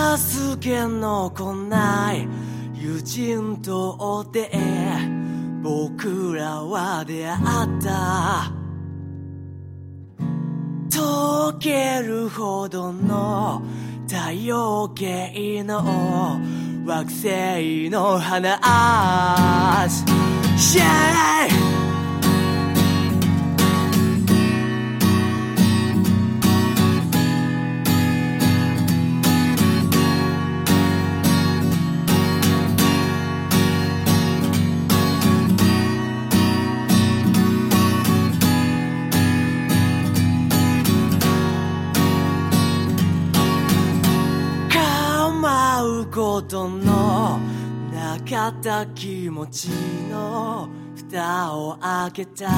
助けの来ない友人と出会い僕らは出会った溶けるほどの太陽系の惑星の話 Yeah!ことのなかった気持ちの蓋を開けた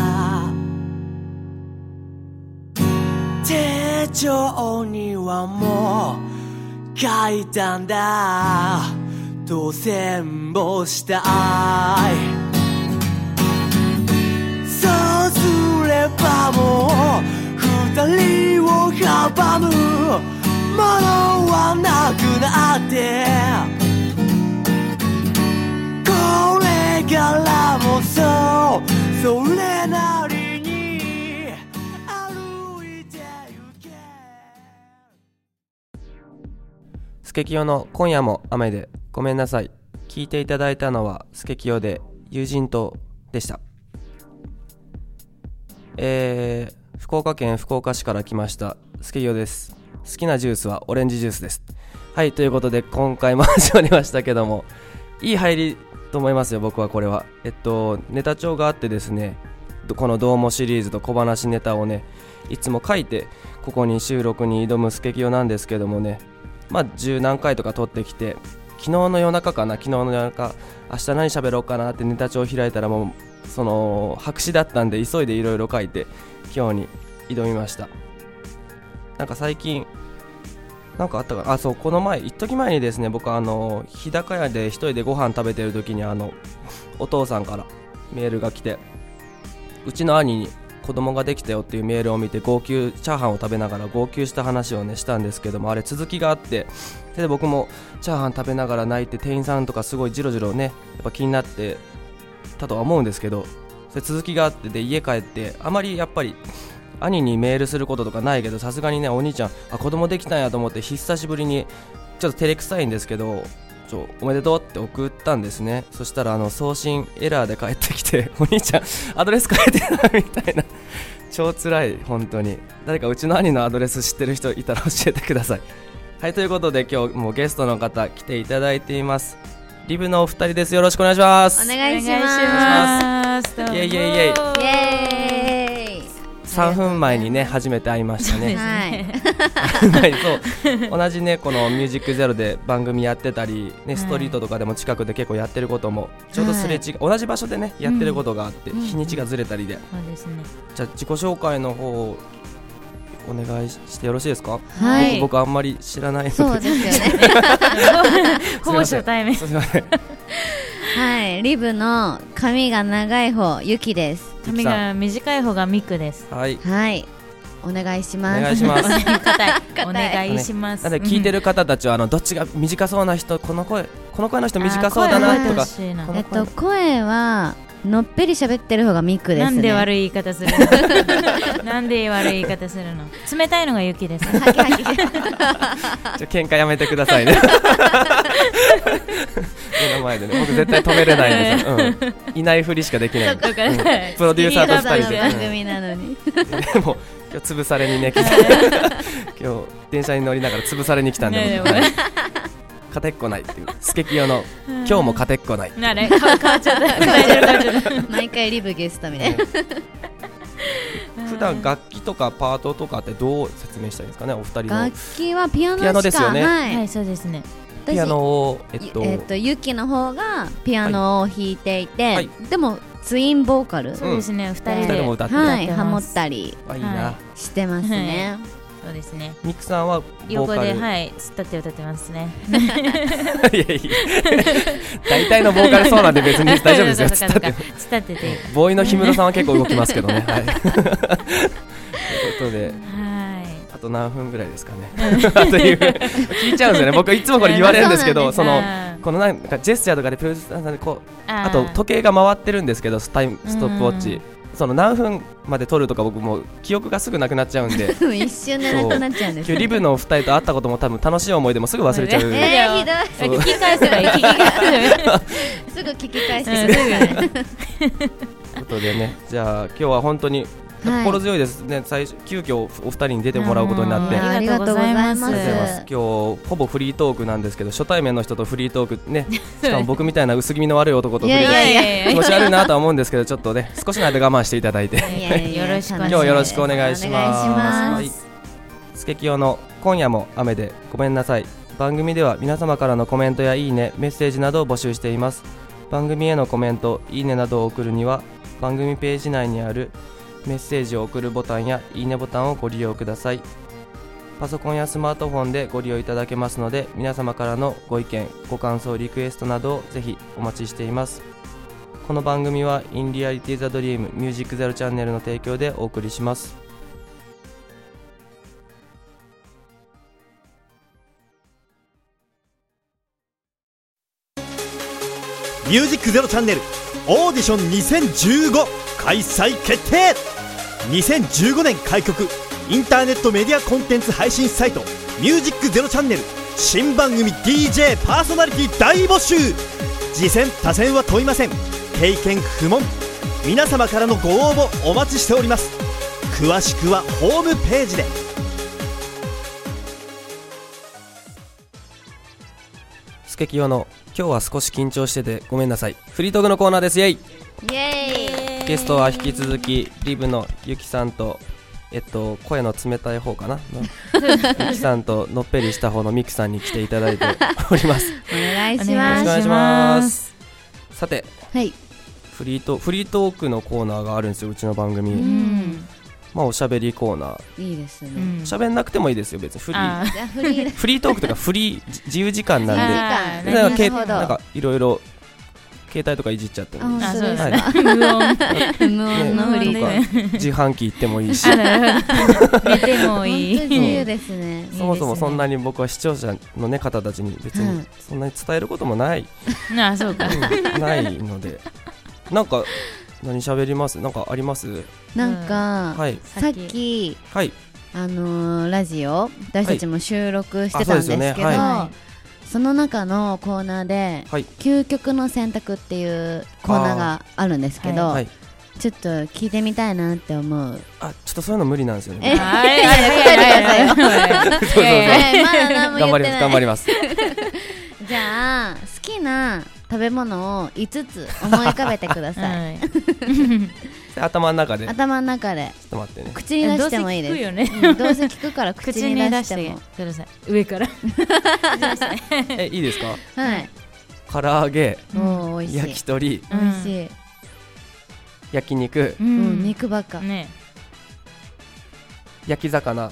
手帳にはもう書いたんだ当選もしたいそうすればもう二人を阻むものはなくなってこれからもそうそれなりに歩いてゆけスケキヨの今夜も雨でごめんなさい。聞いていただいたのはスケキヨで友人とでした。福岡県福岡市から来ましたスケキヨです。好きなジュースはオレンジジュースです。はい、ということで今回も始まりましたけども、いい入りと思いますよ。僕はこれはネタ帳があってですね、このどうもシリーズと小話ネタをねいつも書いてここに収録に挑むスケキヨなんですけどもね、10何回とか撮ってきて、昨日の夜中明日何喋ろうかなってネタ帳を開いたらもうその白紙だったんで急いでいろいろ書いて今日に挑みました。なんか最近なんかあったかな。そう、この前一時前にですね、僕日高屋で一人でご飯食べてる時にお父さんからメールが来て、うちの兄に子供ができたよっていうメールを見てチャーハンを食べながら号泣した話をねしたんですけども、あれ続きがあって、で僕もチャーハン食べながら泣いて、店員さんとかすごいジロジロねやっぱ気になってたとは思うんですけど、それ続きがあって、で家帰ってあまりやっぱり兄にメールすることとかないけど、さすがにねお兄ちゃん子供できたんやと思って久しぶりにちょっと照れくさいんですけどおめでとうって送ったんですね。そしたら送信エラーで返ってきて、お兄ちゃんアドレス変えてないみたいな超辛い。本当に誰かうちの兄のアドレス知ってる人いたら教えてください。はい、ということで今日もゲストの方来ていただいています。リブのお二人です。よろしくお願いします。 お願いします。 イエイイエイイエイ。3分前にね初めて会いましたね。はい、そう同じねこのミュージックゼロで番組やってたり、ね、ストリートとかでも近くで結構やってることもちょうどすれ違い、同じ場所でねやってることがあって、日にちがずれたりで、 そうですね。 じゃあ自己紹介の方お願いしてよろしいですか。 はい、 僕あんまり知らないので。 そうですよねほぼ初対面。 すみませんはい、リブの髪が長い方ゆきです。 髪が短い方がミクです。 はい、 はい、お願いします。 お願いしますお願いします。 なので聞いてる方たちはどっちが短そうな人、この声の人短そうだなとか、 声はのっぺり喋ってる方がミクですね。 なんで悪い言い方するのなんで悪い言い方するの。冷たいのがゆきです。 じゃあ喧嘩やめてくださいね目の前でね、僕絶対止めれないんですよ、いないふりしかできない、プロデューサーと2人で番組なのにでも今日潰されにね今日電車に乗りながら潰されに来たんで、勝てっこないっていうスケキヨの今日も勝てっこない。 なれ変わっちゃった毎回リブゲストみたいな普段楽器とかパートとかってどう説明したらいいですかね、お二人の。 楽器はピアノしか。 ピアノですよね。 はい、そうですね。 ピアノをゆきの方がピアノを弾いていて、 はい、 でもツインボーカル、 そうですね、2人でも歌って、 はい、ハモったりしてますね。 そうですね。 ミクさんはボーカル横で突っ立って歌ってますねいや大体のボーカルそうなんで別に大丈夫ですよ。 突っ立っててボーイの氷室さんは結構動きますけどねはいということで、あと何分ぐらいですかねという聞いちゃうんですよね。僕いつもこれ言われるんですけど、このなんかジェスチャーとかでプロデューサーさんでこうあと時計が回ってるんですけど、ストップウォッチ、その何分まで撮るとか僕もう記憶がすぐなくなっちゃうんで一瞬でなくなっちゃうんです。 今日リブのお二人と会ったことも多分楽しい思い出もすぐ忘れちゃう。 ひどい。 聞き返せばいい。聞き返せばいい。 すぐ聞き返してください。 ということでね、じゃあ今日は本当に心強いですね。急遽お二人に出てもらうことになって、 ありがとうございます。 今日ほぼフリートークなんですけど、初対面の人とフリートークね、しかも僕みたいな薄気味の悪い男とフリートーク、気持ち悪いなとは思うんですけど、ちょっとね少しの間我慢していただいて今日よろしくお願いします。スケキヨの今夜も雨でごめんなさい。番組では皆様からのコメントやいいね、メッセージなどを募集しています。番組へのコメント、いいねなどを送るには番組ページ内にあるメッセージを送るボタンやいいねボタンをご利用ください。パソコンやスマートフォンでご利用いただけますので、皆様からのご意見、ご感想、リクエストなどをぜひお待ちしています。この番組は In Reality the Dream Music Zero チャンネルの提供でお送りします。 ミュージックゼロチャンネルオーディション2015開催決定。2015年開局インターネットメディアコンテンツ配信サイトミュージックゼロチャンネル新番組 DJ パーソナリティ大募集。次戦他戦は問いません。経験不問。皆様からのご応募お待ちしております。詳しくはホームページで。 スケキヨの今日は少し緊張しててごめんなさい、フリートークのコーナーです。イエイ。 イエーイ。 ゲストは引き続きリブのゆきさんと声の冷たい方かなゆきさんとのっぺりした方のミクさんに来ていただいております。 お願いしよろしくおます。 願いします。さて、 はい。 フリートークのコーナーがあるんですよ、うちの番組。まあおしゃべりコーナー。 いいですね。 喋んなくてもいいですよ、別にフリーフリートークとかフリー自由時間なんで、 なるほど。 なんかいろいろ携帯とかいじっちゃってもいいし、 そうですか。無音のフリー。 自販機行ってもいいし、 寝てもいい。 本当自由ですね。 そもそもそんなに僕は視聴者の、ね、方たちに別にそんなに伝えることもないそうか、 ないので、なんか何喋ります？なんかあります？ なんか、 はい、 さっき、 はい、 ラジオ私たちも収録してたんですけど、 はい、はい、 その中のコーナーで、はい、究極の選択っていうコーナーがあるんですけど、はい、ちょっと聞いてみたいなって思う。 ちょっとそういうの無理なんですよね。 頑張ります。じゃあ好きな食べ物を5つ思い浮かべてください。 頭の中で。ちょっと待ってね。 口に出してもいいです。どうせ聞くから口に出してもください。上から。 いいですか？ はい。 唐揚げ、 焼き鳥、 美味しい。 焼肉、 肉ばっか。 焼き魚。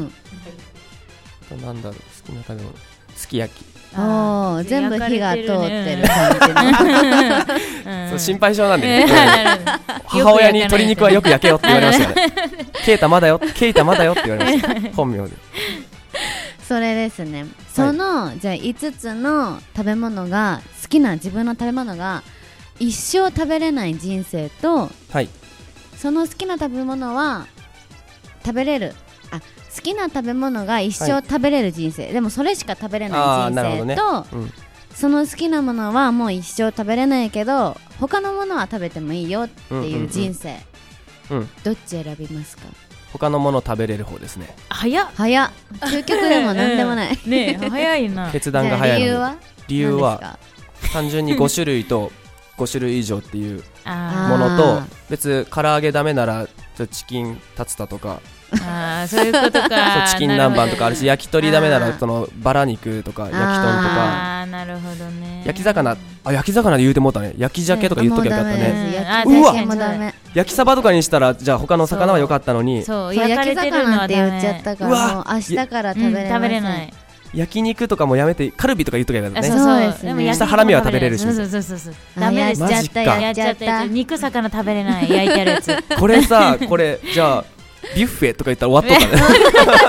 なんだろう、好きな食べ物。すき焼き。 全部火が通ってる感じの心配性なんでね。母親に鶏肉はよく焼けよって言われましたね。ケイタまだよって言われました本名で。 それですね。そのじゃあ5つの食べ物が好きな自分の食べ物が一生食べれない人生と、その好きな食べ物は食べれる、好きな食べ物が一生食べれる人生、でもそれしか食べれない人生と、その好きなものはもう一生食べれないけど他のものは食べてもいいよっていう人生、どっち選びますか？ 他のもの食べれる方ですね。 早っ。究極でもなんでもないねえ、早いな。 決断が早い。理由は何ですか？ 単純に5種類と5種類以上っていうものと、別唐揚げダメならチキンタツタとか、 そういうことか。 チキン南蛮とかあるし、焼き鳥ダメならそのバラ肉とか焼き豚とか、 なるほどね。 焼き魚で言うてもうたね。焼き鮭とか言っときゃよかったね。 うわ、 焼きサバとかにしたらじゃあ他の魚は良かったのに、 そう焼き魚って言っちゃったからもう明日から食べれない。 焼肉とかもやめてカルビとか言っときゃよかったね。 そうですね。 明日ハラミは食べれるし。 そうダメです。やっちゃった。肉魚食べれない。焼いてあるやつ。 これじゃあビュッフェとか言ったら終わっとったね。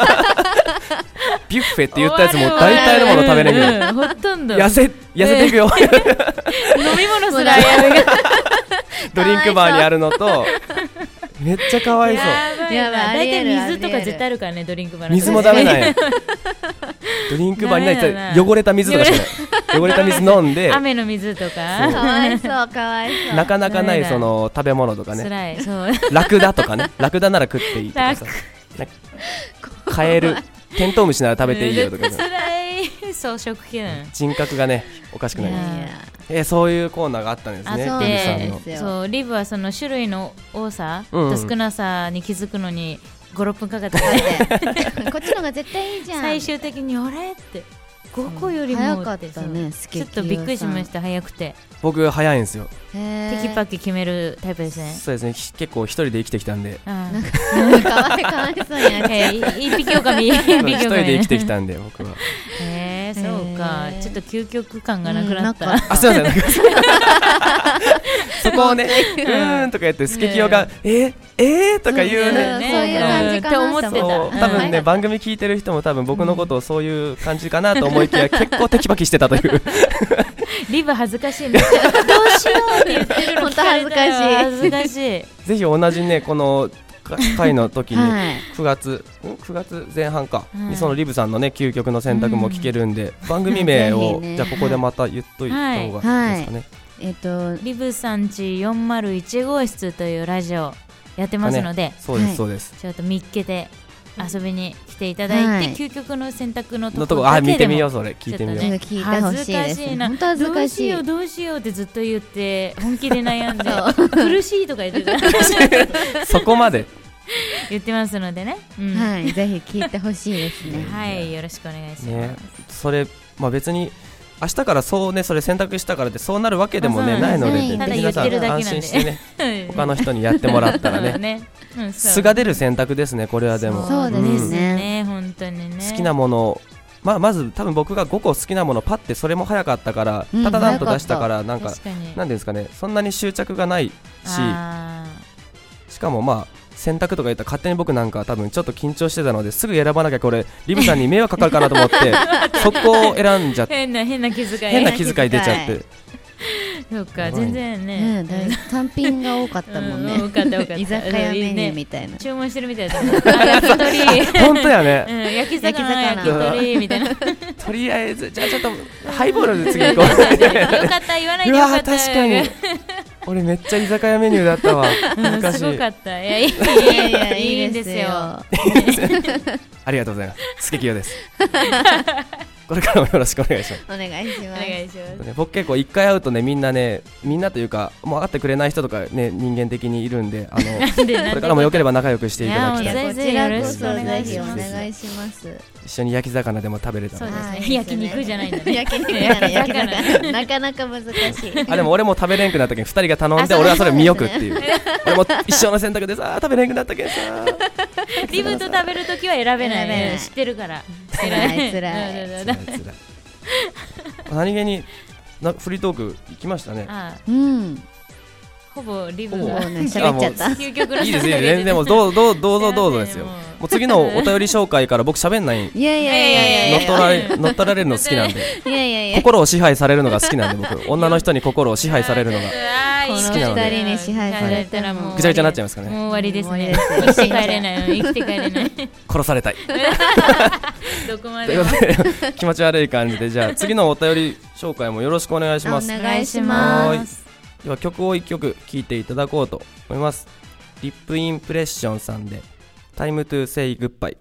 ビュッフェって言ったやつも大体のもの食べれる、 ほとんど痩せていくよ飲み物すらドリンクバーにあるのとめっちゃかわいそう。 やばい、 大体水とか絶対あるからね、ドリンクバーの水もダメなんやドリンクバーにない汚れた水とかしかない汚れた水飲んで雨の水とかかわいそうかわいそう。 なかなかないその食べ物とかね、 辛い、そうラクダとかね、ラクダなら食っていいとかさ、カエル、テントウムシなら食べていいよとかさ、 辛い草食系なの。 人格がねおかしくなります。そういうコーナーがあったんですね。 あ、そうリブさんのですよ。 そう、リブはその種類の多さうんうんと少なさに気づくのに5、6分かかってこっちの方が絶対いいじゃん。 最終的にあれって5個よりも早かっってたね、スケキヨさん。 ちょっとびっくりしました早くて僕早いんですよ。 へー。 テキパキ決めるタイプですね。 そうですね、結構一人で生きてきたんであかわいそうになっちゃう。 一匹狼一一匹人で生きてきた。 たんで僕はそうか、ちょっと究極感がなくなった。 あ、すいませんなんかそこをねとか言ってスケキヨがとか言うね。 そういう感じかなって思ってた。 そう多分ね、番組聞いてる人も多分僕のことをそういう感じかなと思いきや結構テキパキしてたというリブ恥ずかしいね。どうしようって言ってるの聞かれたら恥ずかしい。 ぜひ同じねこの回の時にはい 9月前半かはいにそのリブさんのね究極の選択も聞けるんで、番組名をぜひねじゃあここでまた言っといた方がいいですかね。 リブさんち401号室というラジオやってますので、 そうです、 はいそうですちょっと見っけて遊びに来ていただいて、 はい究極の選択のとのとこ、あ、 こだけでも見てみよう、それ聞いてみよう、 ちょっと聞いてほしいです。 恥ずかしいな、 本当恥ずかしい。 どうしようってずっと言って本気で悩んで苦しいとか言ってたそこまで言ってますのでね、うんはい、ぜひ聞いてほしいですね。 はいよろしくお願いします、 ね、それ、まあ、別に明日からそうねそれ選択したからってそうなるわけでもね、 まあそうないので、 ただ皆さん言ってるだけ安なんで心してね他の人にやってもらったらねうん素が出る選択ですね、これはでもそうですね本当にね好きなものをまず多分僕が5個好きなものパッてそれも早かったから、 うんただなんと出したからなんか確かになんていうんですかね、そんなに執着がないし、 あしかもまあ選択とか言ったら勝手に僕なんか多分ちょっと緊張してたのですぐ選ばなきゃこれリブさんに迷惑かかるかなと思ってそこを選んじゃって変な気遣い変な気遣い出ちゃってそうかやばい全然ね単品が多かったもんね。 多かった居酒屋メニューみたいな。 注文してるみたいだった焼き鳥本当やね、 焼き魚の焼き鳥みたいなよかとりあえずじゃあちょっとハイボールで次行こうった言わないでうわよかった確かに俺めっちゃ居酒屋メニューだったわ昔すごかったいやいやいいんですよありがとうございますスケキヨですこれからもよろしくお願いしますお願いしおます。 願いします僕結構一回会うとねみんなというかもう会ってくれない人とかね人間的にいるんでこれからもよければ仲良くしていただきたいいやもうこちらこそよろしくお願いぜひおします願いします。 一緒に焼き魚でも食べれたらそうですねはい焼肉じゃないんだね焼肉じゃない焼き魚。なかなか難しい。 あでも俺も食べれんくなったけん2人が頼んで俺はそれ見よくっていう俺も一生の選択でさ食べれんくなったけんさリブと食べるときは選べない選べない知ってるから辛い辛いうん辛い辛い何気にフリートーク行きましたね。 あうん。 ほぼリブがもうね喋っちゃった。 究極のいいですいいです全然もうどうぞですよ。もう次のお便り紹介から僕喋んないいやいやいやいや乗っ取られるの好きなんでいやいやいや。 心を支配されるのが好きなんで僕女の人に心を支配されるのがこの好きなので二人に支配されたらもうぐちゃぐちゃになっちゃいますかね。 もう終わりですねもう終わりです生きて帰れない生きて帰れない殺されたいどこまといでもうことで気持ち悪い感じでじゃあ次のお便り紹介もよろしくお願いします。 お願いします。 では曲を1曲聴いていただこうと思います。リップインプレッションさんで Time to say goodbye。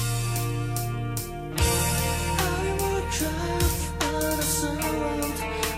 I will drive out of sound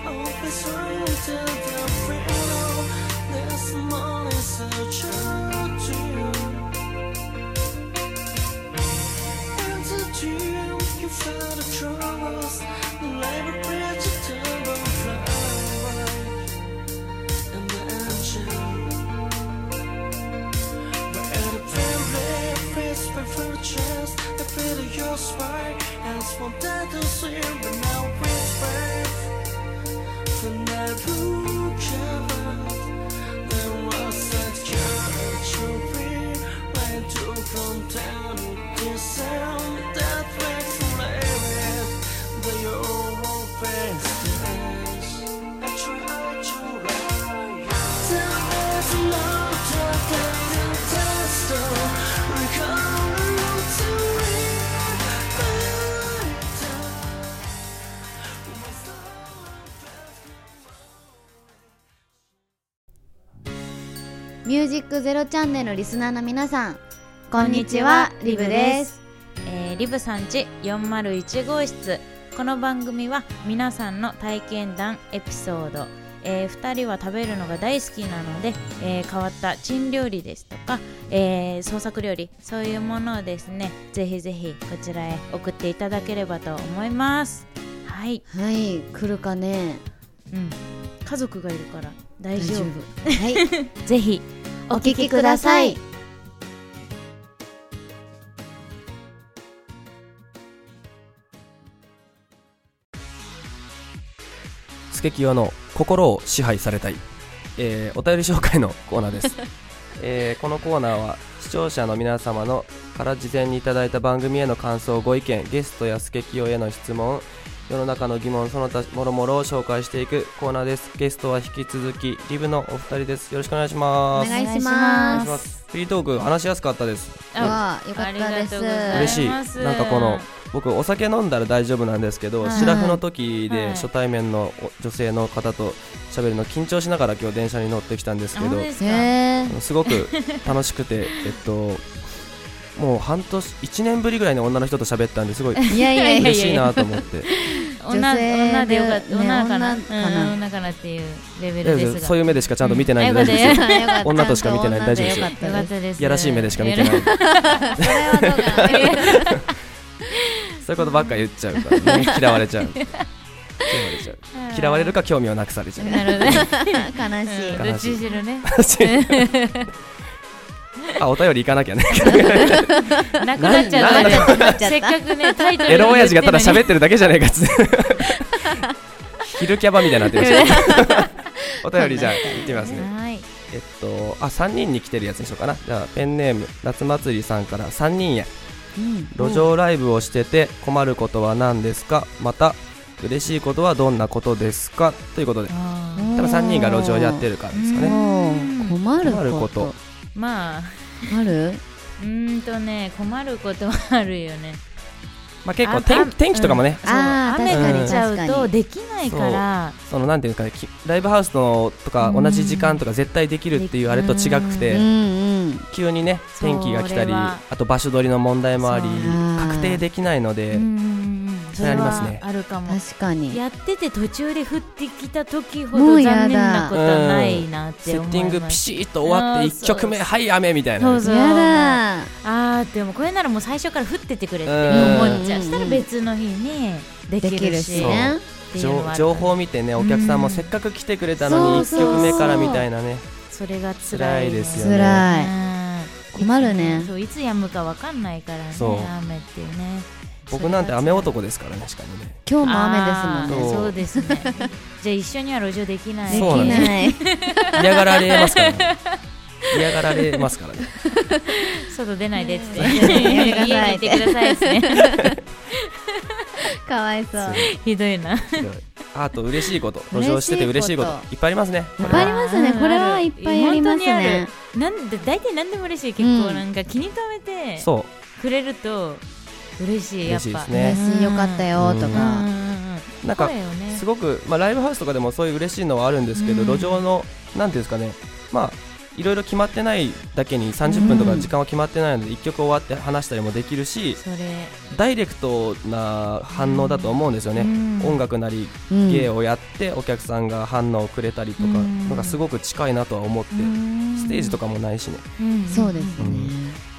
wanted to swim, but now it's birth. The never covered. There was such catastrophe. When to come down with the sound that makes the lyric. The old fastest. I try to lie. There was no time to test. Recall to ミュージックゼロチャンネルリスナーの皆さん、こんにちは、リブです。 リブさんち401号室。この番組は皆さんの体験談、エピソード、2人は食べるのが大好きなので、変わった珍料理ですとか、創作料理、そういうものをですね、ぜひぜひこちらへ送っていただければと思います。はいはい、来るかね。 家族がいるから大丈夫。 はい、 ぜひお聞きください。 スケキヨの心を支配されたい、お便り紹介のコーナーです。このコーナーは視聴者の皆様のから事前にいただいた番組への感想、ご意見、ゲストやスケキヨへの質問、世の中の疑問、その他もろもろを紹介していくコーナーです。ゲストは引き続きリブのお二人です。よろしくお願いします。 お願いします。 フリートーク話しやすかったです。 わあ、よかったです。 嬉しい。なんかこの僕お酒飲んだら大丈夫なんですけど、シラフの時で初対面の女性の方と喋るの緊張しながら今日電車に乗ってきたんですけど、すごく楽しくてもう半年1年ぶりぐらいに女の人と喋ったんですごい嬉しいなと思って。 女でよかった、女かなっていうレベルですが、 そういう目でしかちゃんと見てないんで大丈夫ですよ。女としか見てないんで大丈夫ですよ。 よかったです。 やらしい目でしか見てない。それはどうかそういうことばっか言っちゃうからね、嫌われちゃう。嫌われるか興味をなくされちゃう。 なるほど。 悲しい。 どっちにしろね。 あ、お便り行かなきゃね。 なくなっちゃった。せっかくね、タイトルエロ親父がただ喋ってるだけじゃねえかっつって。昼キャバみたいになってるし。お便りじゃあ行ってみますね。3人に来てるやつにしようかな。じゃあペンネーム夏祭りさんから3人へ。路上ライブをしてて困ることは何ですか、また嬉しいことはどんなことですか、ということで、多分3人が路上やってるからですかね。 困ること、 まあある？ 困ることはあるよね。 まあ、結構天気とかもね、 雨降っちゃうとできないから、 そのなんていうか、ライブハウスのとか同じ時間とか絶対できるっていうあれと違くて、急にね天気が来たり、あと場所取りの問題もあり確定できないので、それありますね。 あるかも。 確かにやってて途中で降ってきた時ほど残念なことはないなって思います。 セッティングピシッと終わって1曲目はい雨みたいな。 やだ。 でもこれならもう最初から降っててくれって思っちゃう。したら別の日にできるしね。 情報を見てね、お客さんもせっかく来てくれたのに1曲目からみたいなね。 それが辛いですよね。 辛い。困るね。 そう、いつ止むか分かんないからね、雨っていうね。 僕なんて雨男ですからね、しかもね。 今日も雨ですもんね。 そうですね。じゃあ一緒には路上できない。 できない。 嫌がられますからね。嫌がられますからね。 外出ないでって家にいてくださいですね。 かわいそう。 ひどいな。 あと嬉しいこと、路上してて嬉しいこといっぱいありますね。 いっぱいありますね。これはいっぱいありますね。 なんで大体何でも嬉しい。結構なんか気に留めてくれると嬉しい。やっぱ嬉しい、よかったよとか。 なんかすごくライブハウスとかでもそういう嬉しいのはあるんですけど、路上のなんていうんですかね、まあいろいろ決まってないだけに30分とか時間は決まってないので、1曲終わって話したりもできるし、ダイレクトな反応だと思うんですよね。音楽なり芸をやってお客さんが反応をくれたりとか、なんかすごく近いなとは思って、ステージとかもないしね。 そうですね。 そうだね、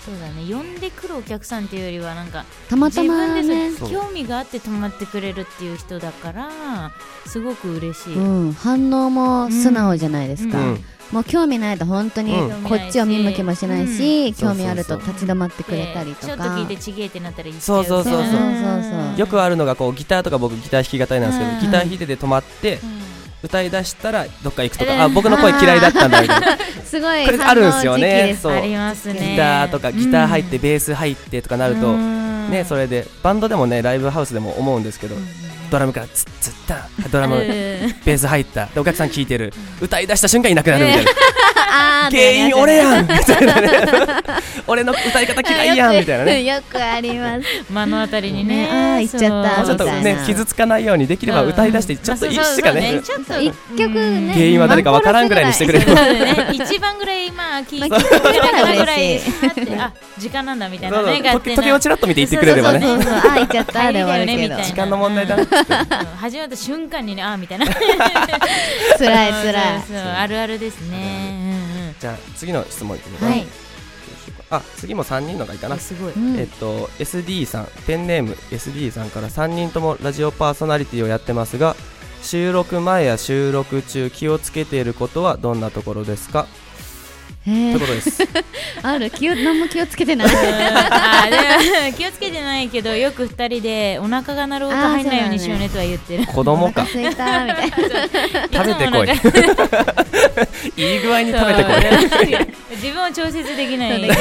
呼んでくるお客さんっていうよりはなんかたまたまね、 自分で興味があって泊まってくれるっていう人だからすごく嬉しい、 反応も素直じゃないですか、もう興味ないと本当にこっちを見向きもしないし、興味あると立ち止まってくれたりとか、 ちょっと聞いてちげえってなったら言っちゃそうよくあるのがこうギターとか僕ギター弾き語りなんですけど、ギター弾いてて止まって、歌い出したらどっか行くとか、僕の声嫌いだったんだみたいなすごいこれあるんですよね。 ありますね。 ギターとかギター入ってベース入ってとかなるとね、それでバンドでもねライブハウスでも思うんですけど、ドラムからツッツッタンドラムベース入ったでお客さん聴いてる、歌い出した瞬間いなくなるみたいな原因俺やんみたいなね俺の歌い方嫌いやんみたいなねよくあります目の当たりにね、 言っちゃったちょっとね傷つかないようにできれば歌い出してちょっと一しかね一曲ね原因は誰かわからんぐらいにしてくれる一番ぐらい聞いてくれるぐらい時間なんだみたいなね、 時計をちらっと見て言ってくれればね、 言っちゃったで終わるけど時間の問題だ始まった瞬間にねみたいなつらいあるあるですね。 じゃあ次の質問いってみます。次も3人のがいいかな。 すごい。 SD さん、ペンネーム SD さんから3人ともラジオパーソナリティをやってますが、収録前や収録中気をつけていることはどんなところですか？ということです。 何も気をつけてない気をつけてないけど、よく2人でお腹が鳴る音入んないようにしようねとは言ってる。 子供か。 お腹空いたみたいな食べてこいいい具合に食べてこい自分を調節できないね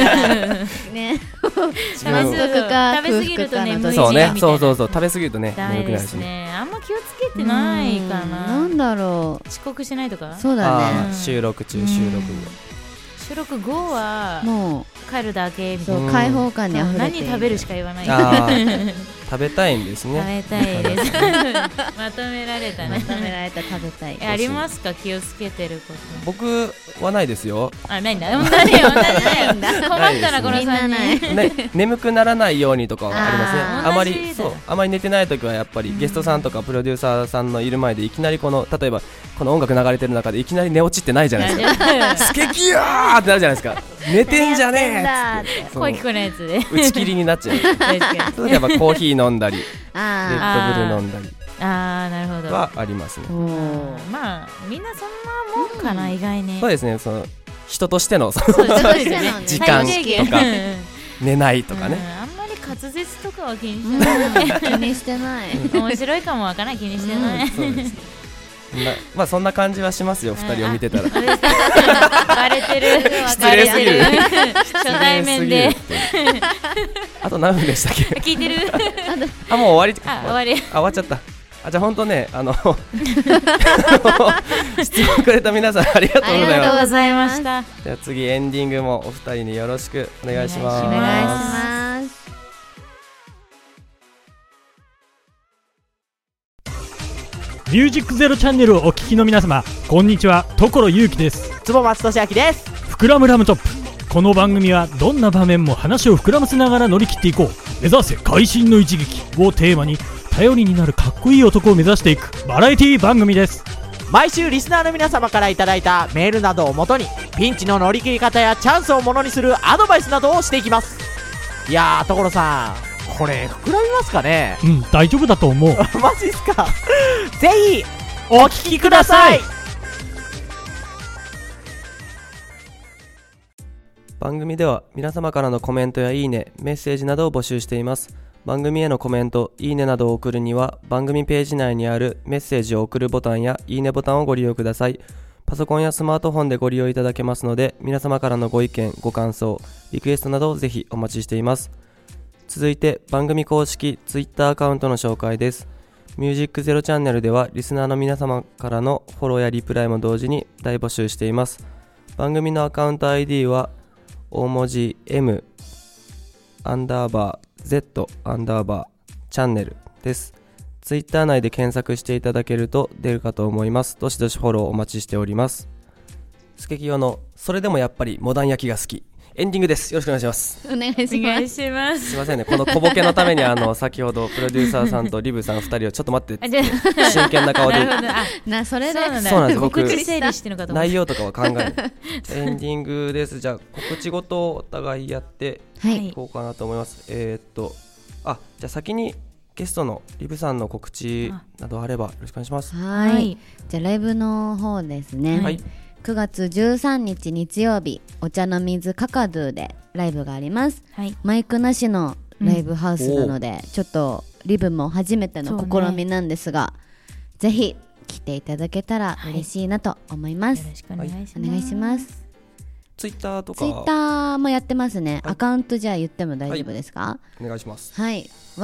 食べ過ぎるとね無理そうね、そう食べ過ぎるとねダメですね。あんま気をつけてないかな。 なんだろう、 遅刻しないとか。 そうだね、 収録中収録後はもう帰るだけみたいな、 開放感にあふれている。 何食べるしか言わない食べたいんですね。 食べたいですまとめられたね。 食べたいありますか、気をつけてること。 僕はないですよ。 ないんだ困ったなこの3人眠くならないようにとかはありますね。あまり寝てないときはやっぱりゲストさんとかプロデューサーさんのいる前でいきなり例えばこの音楽流れてる中でいきなり寝落ちってないじゃないですかスケキヤーってなるじゃないですか。寝てんじゃねえって声聞こえないやつで打ち切りになっちゃうそうやっぱコーヒー飲んだりレッドブル飲んだりなるほどはありますね。 まあみんなそんなもんかな、意外に。 そうですね、人としての時間とか寝ないとかね、 あんまり滑舌とかは気にしてない気にしてない面白いかもわからない、気にしてないそうですまあそんな感じはしますよ、2人を見てたらバレてる失礼すぎる初対面であと何分でしたっけ聞いてるもう終わり終わっちゃった。じゃあ本当ね質問くれた皆さんありがとうございました。じゃあ次エンディングもお二人によろしくお願いします。 お願いします。 ミュージックゼロチャンネルをお聞きの皆様、こんにちは、所ゆうきです。 坪松俊明です。 膨らむラムトップ。この番組はどんな場面も話を膨らませながら乗り切っていこう、目指せ会心の一撃をテーマに頼りになるかっこいい男を目指していくバラエティ番組です。 毎週リスナーの皆様からいただいたメールなどをもとにピンチの乗り切り方やチャンスをものにするアドバイスなどをしていきます。いやー、所さん、これ膨らみますかね？ 大丈夫だと思うマジっすかぜひお聞きください。 番組では皆様からのコメントやいいね、メッセージなどを募集しています。番組へのコメント、いいねなどを送るには番組ページ内にあるメッセージを送るボタンやいいねボタンをご利用ください。パソコンやスマートフォンでご利用いただけますので、皆様からのご意見、ご感想、リクエストなどをぜひお待ちしています。続いて番組公式 Twitter アカウントの紹介です。ミュージックゼロチャンネルではリスナーの皆様からのフォローやリプライも同時に大募集しています。番組のアカウント ID は大文字 M _Z _ チャンネルです。ツイッター内で検索していただけると出るかと思います。どしどしフォローお待ちしております。スケキヨのそれでもやっぱりモダン焼きが好き、 エンディングです。よろしくお願いします。 お願いします。 お願いします。 すいませんね、この小ボケのために先ほどプロデューサーさんとリブさん2人をちょっと待ってって真剣な顔でそれでそうなんです。僕告知整理してるのかと思った。 内容とかは考えないエンディングです。じゃあ告知ごとお互いやっていこうかなと思います。じゃあ先にゲストのリブさんの告知などあればよろしくお願いします。 はい、じゃあライブの方ですね、 はい、 9月13日日曜日、お茶の水カカドゥでライブがあります、はい、マイクなしのライブハウスなので、ちょっとリブも初めての試みなんですが、ぜひ来ていただけたら嬉しいなと思います、 よろしくお願いします、 お願いします。 ツイッターとかツイッターもやってますね、アカウントじゃあ言っても大丈夫ですか？ お願いします。 はい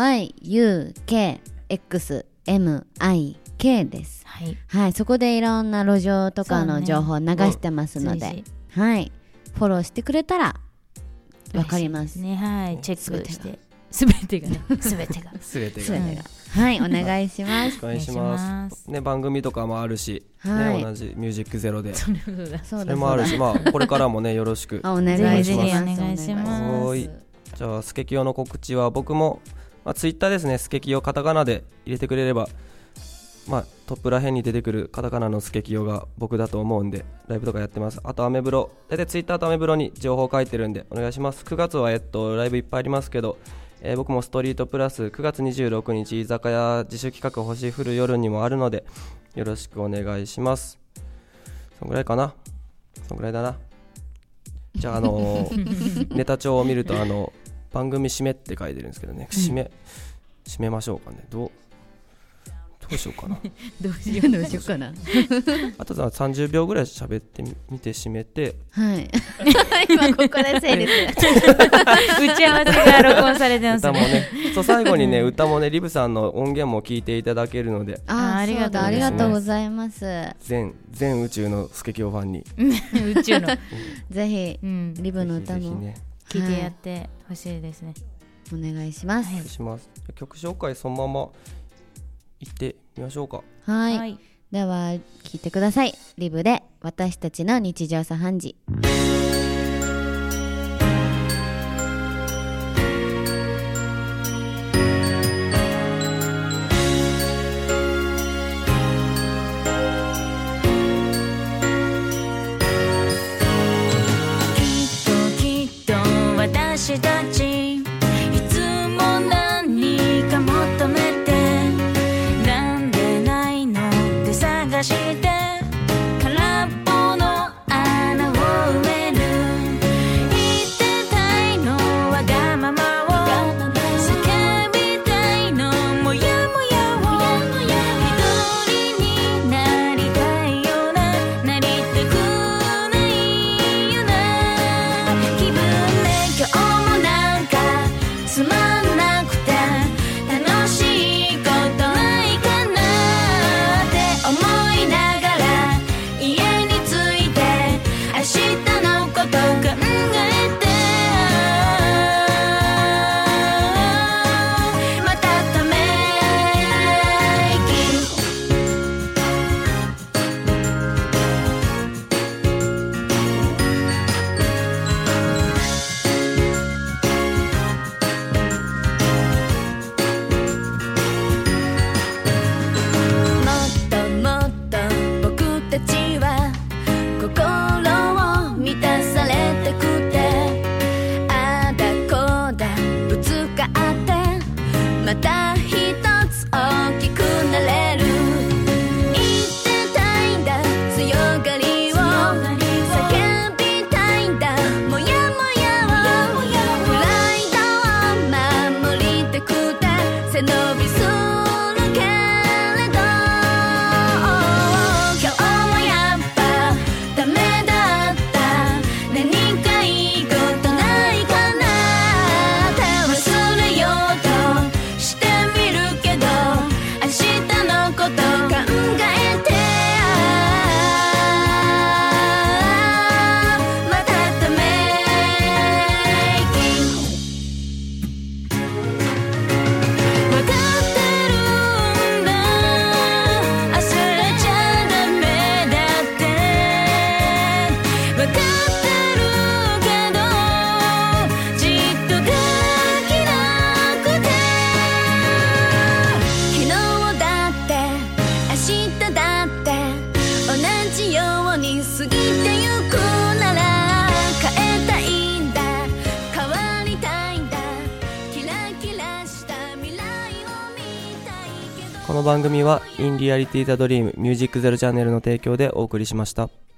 、YUKXMIK です。はい、そこでいろんな路上とかの情報を流してますので、はい、フォローしてくれたらわかりますね。はい、チェックしてすべてがはい、お願いします。 お願いしますね。番組とかもあるし、ね、同じミュージックゼロでそれもあるし、これからもねよろしくお願いします。 じゃあスケキヨの告知は僕も、ツイッターですね、スケキヨカタカナで入れてくれれば、トップら辺に出てくるカタカナのスケキヨが僕だと思うんで、ライブとかやってます。あとアメブロ、大体ツイッターとアメブロに情報書いてるんでお願いします。9月はライブいっぱいありますけど、僕もストリートプラス9月26日居酒屋自主企画星降る夜にもあるのでよろしくお願いします。そんぐらいかな、そんぐらいだな。じゃあネタ帳を見ると番組締めって書いてるんですけどね、締めましょうかね。どうしようかなどうしようかなあと30秒ぐらい喋ってみて締めて、 はい今ここで整理する打ち合わせが録音されてますね。歌もねそう最後にね歌もねリブさんの音源も聞いていただけるので、 ありがとうございます。 全宇宙のスケキヨファンに宇宙のぜひ、リブの歌も聞いてやってほしいですね。 お願いします。 お願いします。曲紹介そのまま行ってみましょうか。 はい、では聞いてください。リブで私たちの日常茶飯事。 きっと私たちいつも何か求めてして空っぽの穴を埋める。言ってたいのわがままを叫びたいのもやもやを一人になりたいようななりたくないような気分で今日もなんかつまんなくて楽しいことないかなって思う家に着いて明日のこと考えてまたため息もっともっと僕たちは心を満たされてくて、ああだこうだぶつかってまた一つ大きくなれる。言ってたいんだ強がりを叫びたいんだもやもやをプライドを守りたくて背伸びするけれど今日もやっぱダメだった。何かいいことないかなって忘れようとしてみるけど明日のこと考えてまたため息わかってるんだ焦れちゃダメだってわかってるけどこの番組は In Reality the Dream Music Zero チャンネルの提供でお送りしました。